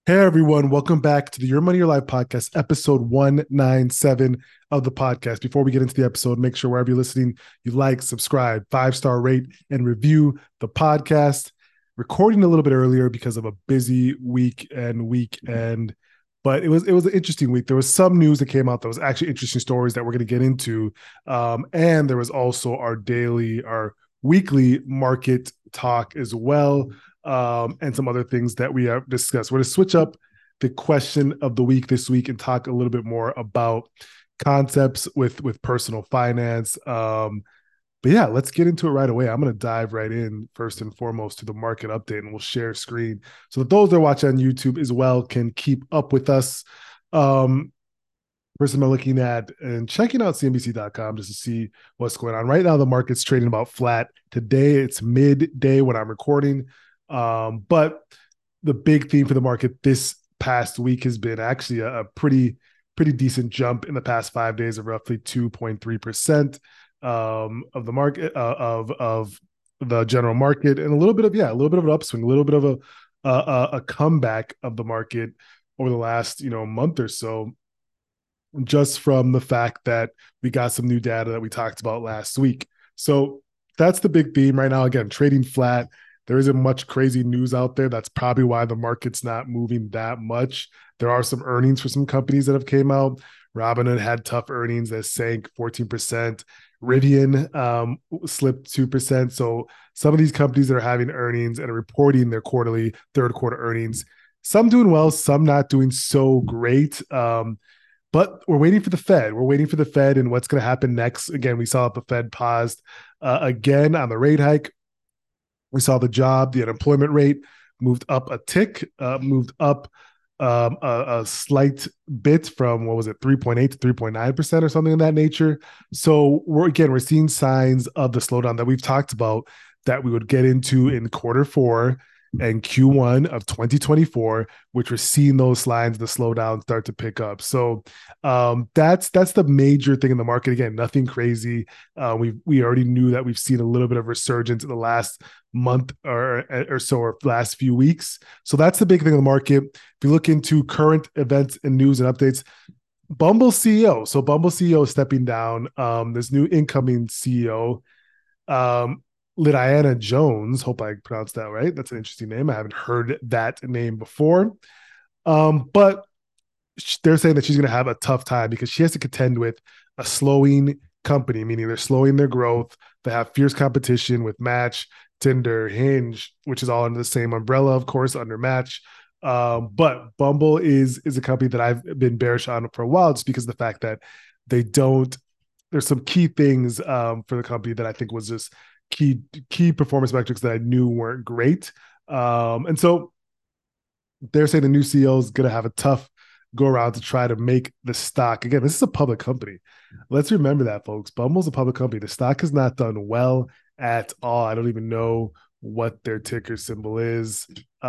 Hey everyone, welcome back to the Your Money Your Life podcast, episode 197 of the podcast. Before we get into the episode, make sure wherever you're listening, you like, subscribe, 5-star rate, and review the podcast. Recording a little bit earlier because of a busy weekend, but it was an interesting week. There was some news that came out that was actually interesting stories that we're going to get into, and there was also our weekly market talk as well, and some other things that we have discussed. We're going to switch up the question of the week this week and talk a little bit more about concepts with personal finance. But yeah, let's get into it right away. I'm going to dive right in first and foremost to the market update, and we'll share screen so that those that watch on YouTube as well can keep up with us. Um, First, I'm looking at and checking out CNBC.com just to see what's going on. Right now, the market's trading about flat. Today, it's midday when I'm recording. But the big theme for the market this past week has been actually a pretty decent jump in the past 5 days of roughly 2.3% of the market of the general market, and a little bit of an upswing, a little bit of a comeback of the market over the last month or so, just from the fact that we got some new data that we talked about last week. So that's the big theme right now. Again, trading flat. There isn't much crazy news out there. That's probably why the market's not moving that much. There are some earnings for some companies that have came out. Robinhood had tough earnings that sank 14%. Rivian slipped 2%. So some of these companies that are having earnings and are reporting their third quarter earnings, some doing well, some not doing so great. But we're waiting for the Fed. We're waiting for the Fed and what's going to happen next. Again, we saw the Fed paused again on the rate hike. We saw the unemployment rate moved up a tick, moved up a slight bit from, what was it, 3.8 to 3.9% or something of that nature. So we're seeing signs of the slowdown that we've talked about that we would get into in quarter four and Q1 of 2024, which we're seeing those signs, the slowdown start to pick up. So that's the major thing in the market. Again, nothing crazy. We already knew that we've seen a little bit of resurgence in the last month or so, or last few weeks. So that's the big thing in the market. If you look into current events and news and updates, Bumble CEO. So Bumble CEO is stepping down. This new incoming CEO, um, Lidiana Jones. Hope I pronounced that right. That's an interesting name. I haven't heard that name before. But they're saying that she's going to have a tough time because she has to contend with a slowing company, meaning they're slowing their growth. They have fierce competition with Match, Tinder, Hinge, which is all under the same umbrella, of course, under Match. But Bumble is a company that I've been bearish on for a while, just because of the fact that they don't. There's some key things for the company that I think was just key performance metrics that I knew weren't great. And so they're saying the new CEO is going to have a tough go around to try to make the stock. Again, this is a public company. Let's remember that, folks. Bumble's a public company. The stock has not done well at all. I don't even know what their ticker symbol is.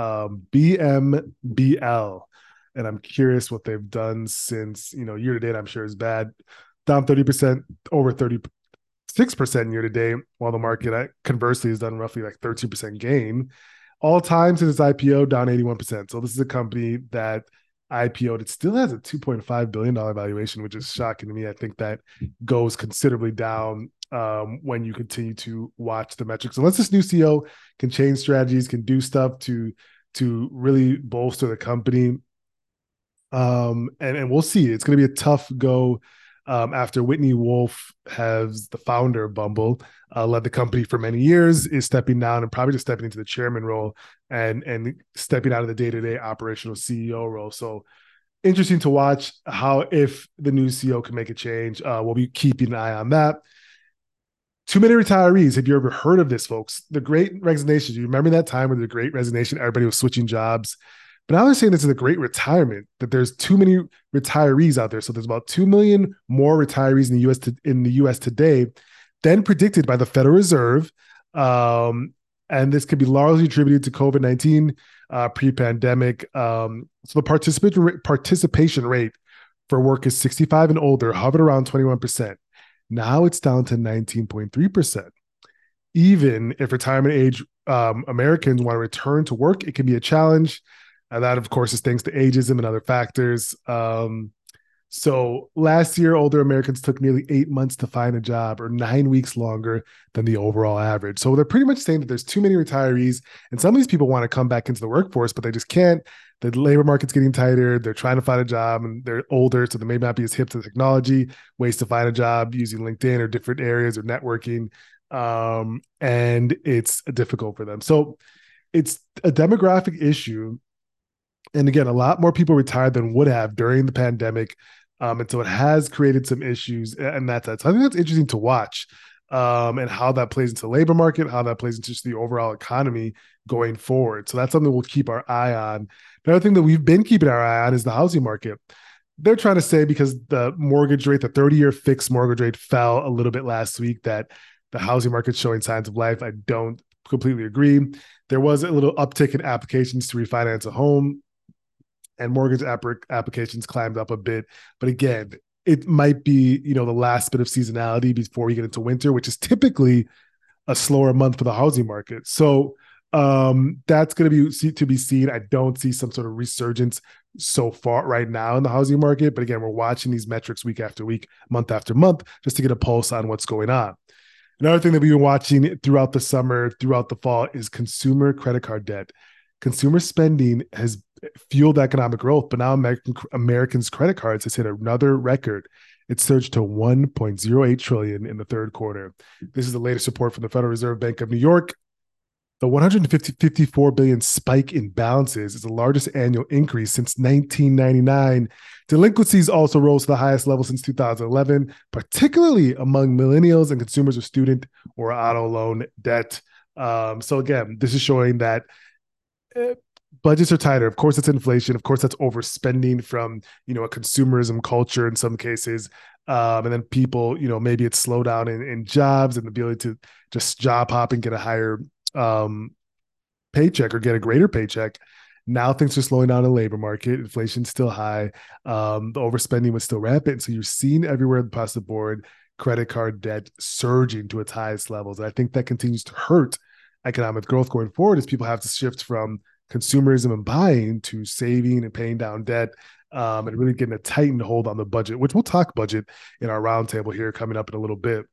BMBL. And I'm curious what they've done since, year to date, I'm sure is bad. Down 30%, over 36% year to date, while the market conversely has done roughly like 13% gain. All time since its IPO, down 81%. So this is a company that IPO'd. It still has a $2.5 billion valuation, which is shocking to me. I think that goes considerably down when you continue to watch the metrics. Unless this new CEO can change strategies, can do stuff to really bolster the company. And we'll see. It's going to be a tough go after Whitney Wolf, has the founder of Bumble, led the company for many years, is stepping down and probably just stepping into the chairman role and stepping out of the day-to-day operational CEO role. So interesting to watch how, if the new CEO can make a change. We'll be keeping an eye on that. Too many retirees. Have you ever heard of this, folks? The Great Resignation. Do you remember that time when the Great Resignation, everybody was switching jobs? But now they're saying this is a great retirement, that there's too many retirees out there. So there's about 2 million more retirees in the US today than predicted by the Federal Reserve. And this could be largely attributed to COVID-19 pre-pandemic. So the participation rate for workers 65 and older hovered around 21%. Now it's down to 19.3%. Even if retirement age Americans want to return to work, it can be a challenge. And that, of course, is thanks to ageism and other factors. So last year, older Americans took nearly 8 months to find a job, or 9 weeks longer than the overall average. So they're pretty much saying that there's too many retirees, and some of these people want to come back into the workforce, but they just can't. The labor market's getting tighter. They're trying to find a job, and they're older, so they may not be as hip to technology. Ways to find a job using LinkedIn or different areas or networking, and it's difficult for them. So it's a demographic issue, and again, a lot more people retired than would have during the pandemic. And so it has created some issues, and that's that. So I think that's interesting to watch, and how that plays into the labor market, how that plays into just the overall economy going forward. So that's something we'll keep our eye on. The other thing that we've been keeping our eye on is the housing market. They're trying to say because the mortgage rate, the 30-year fixed mortgage rate fell a little bit last week, that the housing market's showing signs of life. I don't completely agree. There was a little uptick in applications to refinance a home, and mortgage applications climbed up a bit. But again, it might be, the last bit of seasonality before we get into winter, which is typically a slower month for the housing market. So that's going to be seen. I don't see some sort of resurgence so far right now in the housing market. But again, we're watching these metrics week after week, month after month, just to get a pulse on what's going on. Another thing that we've been watching throughout the summer, throughout the fall, is consumer credit card debt. Consumer spending has fueled economic growth, but now Americans' credit cards has hit another record. It surged to 1.08 trillion in the third quarter. This is the latest report from the Federal Reserve Bank of New York. The 154 billion spike in balances is the largest annual increase since 1999. Delinquencies also rose to the highest level since 2011, particularly among millennials and consumers with student or auto loan debt. So again, this is showing that budgets are tighter. Of course, it's inflation. Of course, that's overspending from a consumerism culture in some cases, and then people, maybe it's slowdown in jobs and the ability to just job hop and get a higher paycheck or get a greater paycheck. Now things are slowing down in the labor market. Inflation's still high. The overspending was still rampant. So you're seeing everywhere across the board credit card debt surging to its highest levels. And I think that continues to hurt economic growth going forward as people have to shift from consumerism and buying to saving and paying down debt, and really getting a tightened hold on the budget, which we'll talk budget in our roundtable here coming up in a little bit.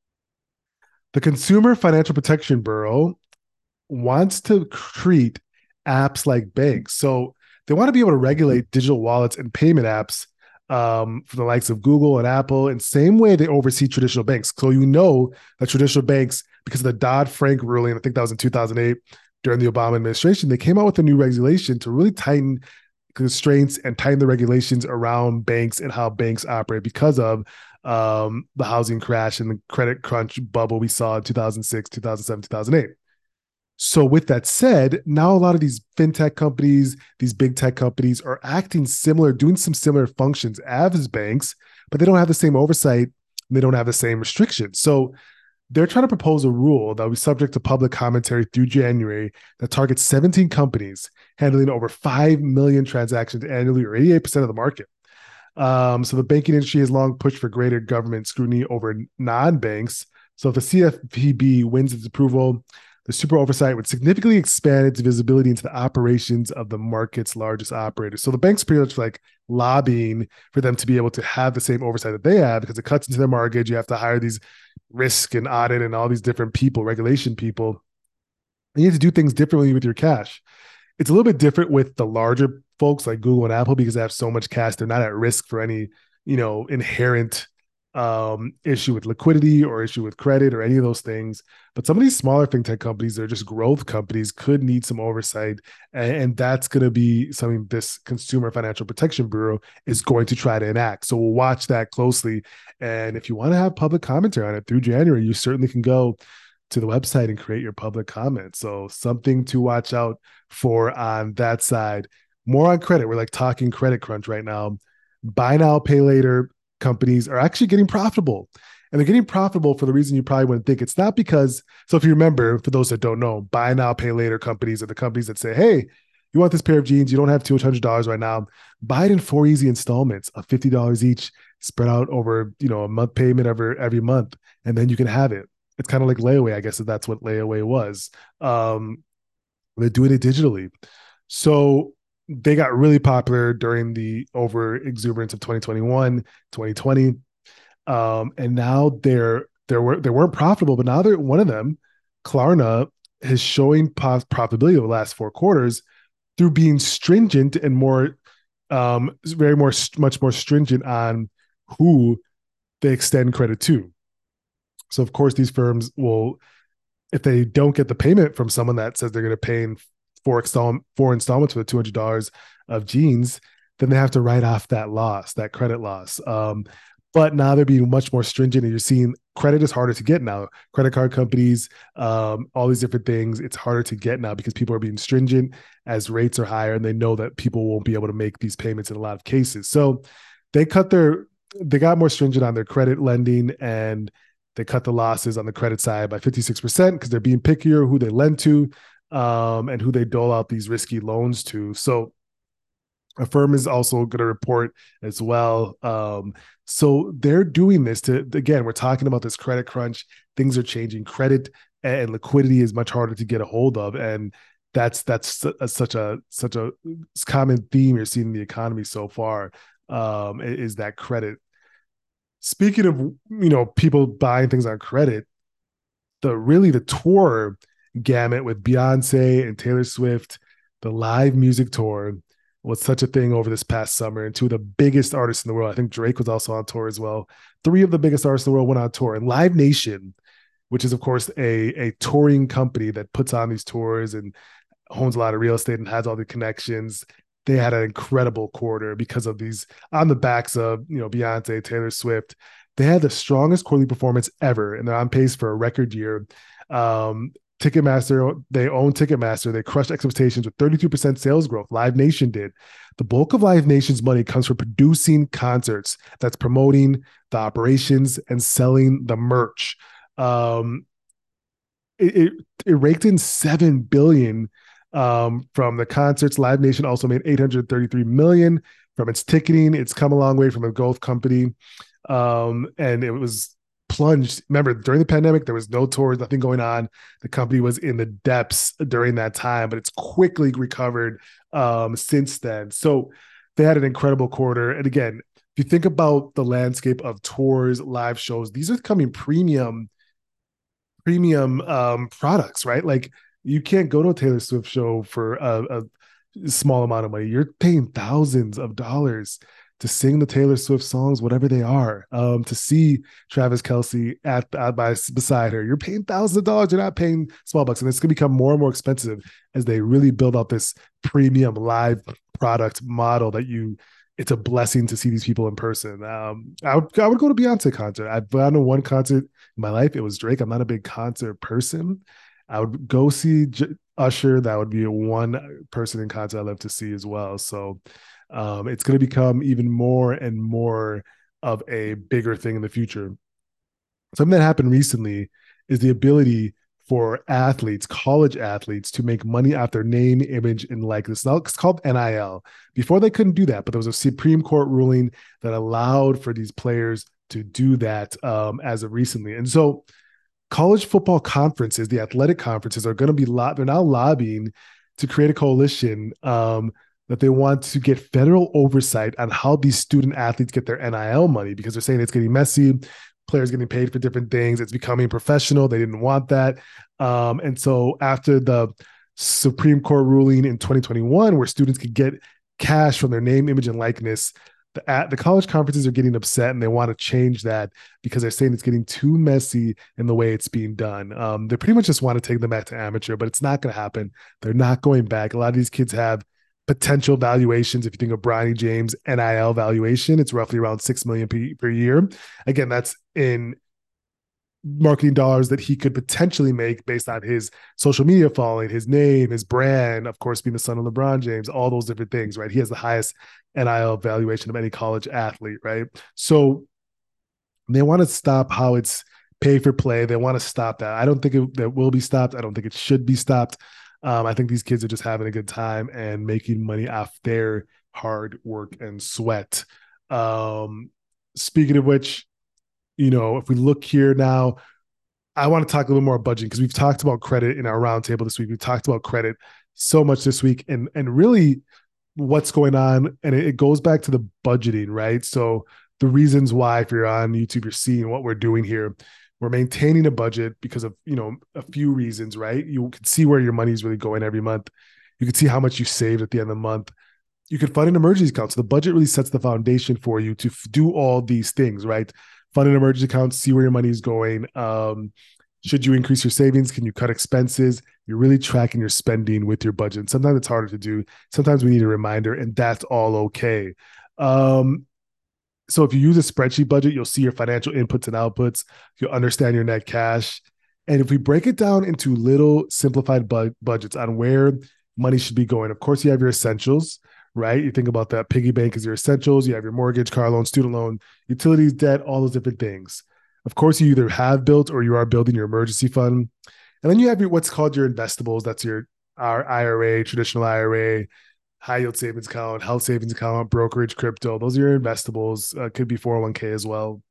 The Consumer Financial Protection Bureau wants to treat apps like banks. So they want to be able to regulate digital wallets and payment apps, from the likes of Google and Apple, in the same way they oversee traditional banks. So that traditional banks, because of the Dodd-Frank ruling, I think that was in 2008, during the Obama administration, they came out with a new regulation to really tighten constraints and tighten the regulations around banks and how banks operate because of the housing crash and the credit crunch bubble we saw in 2006, 2007, 2008. So with that said, now a lot of these fintech companies, these big tech companies are acting similar, doing some similar functions as banks, but they don't have the same oversight and they don't have the same restrictions. So they're trying to propose a rule that will be subject to public commentary through January that targets 17 companies handling over 5 million transactions annually, or 88% of the market. So the banking industry has long pushed for greater government scrutiny over non-banks. So if the CFPB wins its approval, the super oversight would significantly expand its visibility into the operations of the market's largest operators. So the banks pretty much like lobbying for them to be able to have the same oversight that they have, because it cuts into their mortgage. You have to hire these risk and audit and all these different people, regulation people. And you have to do things differently with your cash. It's a little bit different with the larger folks like Google and Apple because they have so much cash. They're not at risk for any, inherent issue with liquidity or issue with credit or any of those things. But some of these smaller fintech companies, they're just growth companies, could need some oversight. And that's going to be something this Consumer Financial Protection Bureau is going to try to enact. So we'll watch that closely. And if you want to have public commentary on it through January, you certainly can go to the website and create your public comment. So something to watch out for on that side. More on credit. We're like talking credit crunch right now. Buy now, pay later companies are actually getting profitable. And they're getting profitable for the reason you probably wouldn't think. It's not because, so if you remember, for those that don't know, buy now, pay later companies are the companies that say, hey, you want this pair of jeans, you don't have $200 right now, buy it in 4 easy installments of $50 each, spread out over, a month payment every month, and then you can have it. It's kind of like layaway, I guess, if that's what layaway was. They're doing it digitally. So they got really popular during the over exuberance of 2021, 2020. And now they weren't profitable, but now they're one of them. Klarna is showing profitability over the last 4 quarters through being stringent and more, much more stringent on who they extend credit to. So of course, these firms will, if they don't get the payment from someone that says they're going to pay in four installments for the $200 of jeans, then they have to write off that loss, that credit loss. But now they're being much more stringent, and you're seeing credit is harder to get now. Credit card companies, all these different things, it's harder to get now because people are being stringent as rates are higher, and they know that people won't be able to make these payments in a lot of cases. So they got more stringent on their credit lending, and they cut the losses on the credit side by 56% because they're being pickier who they lend to, and who they dole out these risky loans to. So Affirm is also going to report as well. So they're doing this to, again, we're talking about this credit crunch. Things are changing. Credit and liquidity is much harder to get a hold of, and that's such a common theme you're seeing in the economy so far. Is that credit. Speaking of people buying things on credit, the tour gamut with Beyonce and Taylor Swift, the live music tour was such a thing over this past summer, and two of the biggest artists in the world. I think Drake was also on tour as well. Three of the biggest artists in the world went on tour, and Live Nation, which is of course a touring company that puts on these tours and owns a lot of real estate and has all the connections. They had an incredible quarter because of these, on the backs of Beyonce, Taylor Swift. They had the strongest quarterly performance ever, and they're on pace for a record year. Ticketmaster, they own Ticketmaster. They crushed expectations with 32% sales growth. Live Nation did. The bulk of Live Nation's money comes from producing concerts. That's promoting the operations and selling the merch. It raked in $7 billion from the concerts. Live Nation also made $833 million from its ticketing. It's come a long way from a growth company, and it was plunged. Remember, during the pandemic, there was no tours, nothing going on. The company was in the depths during that time, but it's quickly recovered since then. So they had an incredible quarter. And again, if you think about the landscape of tours, live shows, these are becoming premium products, right? Like you can't go to a Taylor Swift show for a small amount of money. You're paying thousands of dollars to sing the Taylor Swift songs, whatever they are, to see Travis Kelce beside her. You're paying thousands of dollars. You're not paying small bucks. And it's going to become more and more expensive as they really build out this premium live product model it's a blessing to see these people in person. I would go to Beyonce concert. I've gone to one concert in my life. It was Drake. I'm not a big concert person. I would go see Usher. That would be one person in concert I'd love to see as well. So it's going to become even more and more of a bigger thing in the future. Something that happened recently is the ability for athletes, college athletes, to make money off their name, image, and likeness. Now it's called NIL. Before they couldn't do that, but there was a Supreme Court ruling that allowed for these players to do that as of recently. And so college football conferences, the athletic conferences, are going to be they're now lobbying to create a coalition that they want to get federal oversight on how these student athletes get their NIL money, because they're saying it's getting messy. Players getting paid for different things. It's becoming professional. They didn't want that. And so after the Supreme Court ruling in 2021, where students could get cash from their name, image, and likeness, the college conferences are getting upset, and they want to change that because they're saying it's getting too messy in the way it's being done. They pretty much just want to take them back to amateur, but it's not going to happen. They're not going back. A lot of these kids have potential valuations. If you think of Bronny James NIL valuation, it's roughly around $6 million per year. Again, that's in marketing dollars that he could potentially make based on his social media following, his name, his brand, of course, being the son of LeBron James, all those different things, right? He has the highest NIL valuation of any college athlete, right? So they want to stop how it's pay for play. They want to stop that. I don't think that will be stopped. I don't think it should be stopped. I think these kids are just having a good time and making money off their hard work and sweat. Speaking of which, if we look here now, I want to talk a little more about budgeting, because we've talked about credit in our roundtable this week. We've talked about credit so much this week, and really what's going on, and it goes back to the budgeting, right? So the reasons why, if you're on YouTube, you're seeing what we're doing here. We're maintaining a budget because of, a few reasons, right? You can see where your money is really going every month. You can see how much you saved at the end of the month. You can fund an emergency account. So the budget really sets the foundation for you to do all these things, right? Fund an emergency account, see where your money is going. Should you increase your savings? Can you cut expenses? You're really tracking your spending with your budget. And sometimes it's harder to do. Sometimes we need a reminder, and that's all okay. Um, so if you use a spreadsheet budget, you'll see your financial inputs and outputs. You'll understand your net cash. And if we break it down into little simplified budgets on where money should be going, of course, you have your essentials, right? You think about that piggy bank as your essentials. You have your mortgage, car loan, student loan, utilities, debt, all those different things. Of course, you either have built or you are building your emergency fund. And then you have what's called your investables. That's our IRA, traditional IRA, high yield savings account, health savings account, brokerage, crypto. Those are your investables. Could be 401k as well.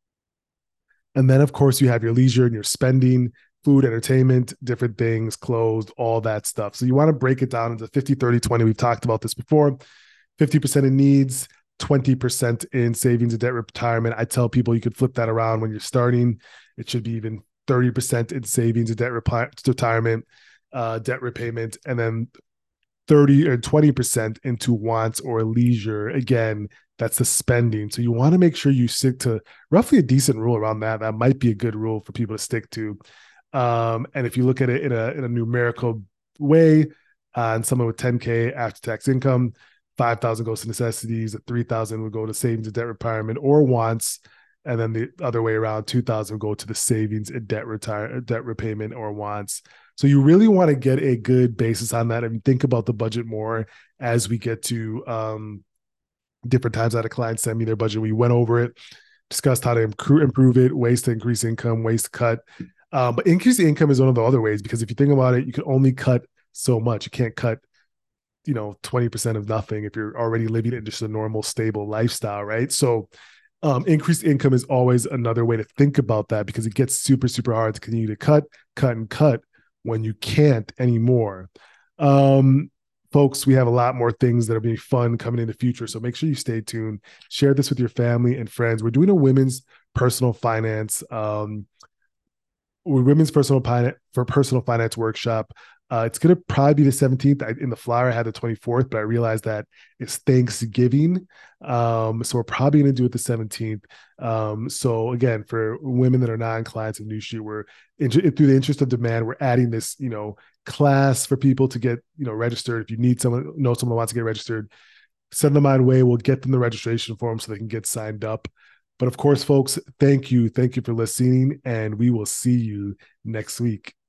And then, of course, you have your leisure and your spending, food, entertainment, different things, clothes, all that stuff. So you want to break it down into 50, 30, 20. We've talked about this before. 50% in needs, 20% in savings and debt retirement. I tell people you could flip that around when you're starting. It should be even 30% in savings and debt retirement, debt repayment, and then 30 or 20% into wants or leisure. Again, that's the spending. So you want to make sure you stick to roughly a decent rule around that. That might be a good rule for people to stick to. And if you look at it in a numerical way, and someone with 10K after tax income, 5,000 goes to necessities, 3,000 would go to savings and debt retirement or wants, and then the other way around, 2,000 go to the savings and debt repayment or wants. So you really want to get a good basis on that and think about the budget more as we get to different times. I had a client send me their budget. We went over it, discussed how to improve it, ways to increase income, ways to cut. But increase the income is one of the other ways, because if you think about it, you can only cut so much. You can't cut 20% of nothing if you're already living in just a normal, stable lifestyle, right? So increased income is always another way to think about that, because it gets super, super hard to continue to cut and cut when you can't anymore. Folks, we have a lot more things that are being fun coming in the future. So make sure you stay tuned. Share this with your family and friends. We're doing a women's personal finance personal finance workshop. It's going to probably be the 17th. In the flyer, I had the 24th, but I realized that it's Thanksgiving. So we're probably going to do it the 17th. So again, for women that are non-clients of New Street, through the interest of demand, we're adding this, class for people to get, registered. If you need someone that wants to get registered, send them my way. We'll get them the registration form so they can get signed up. But of course, folks, thank you. Thank you for listening, and we will see you next week.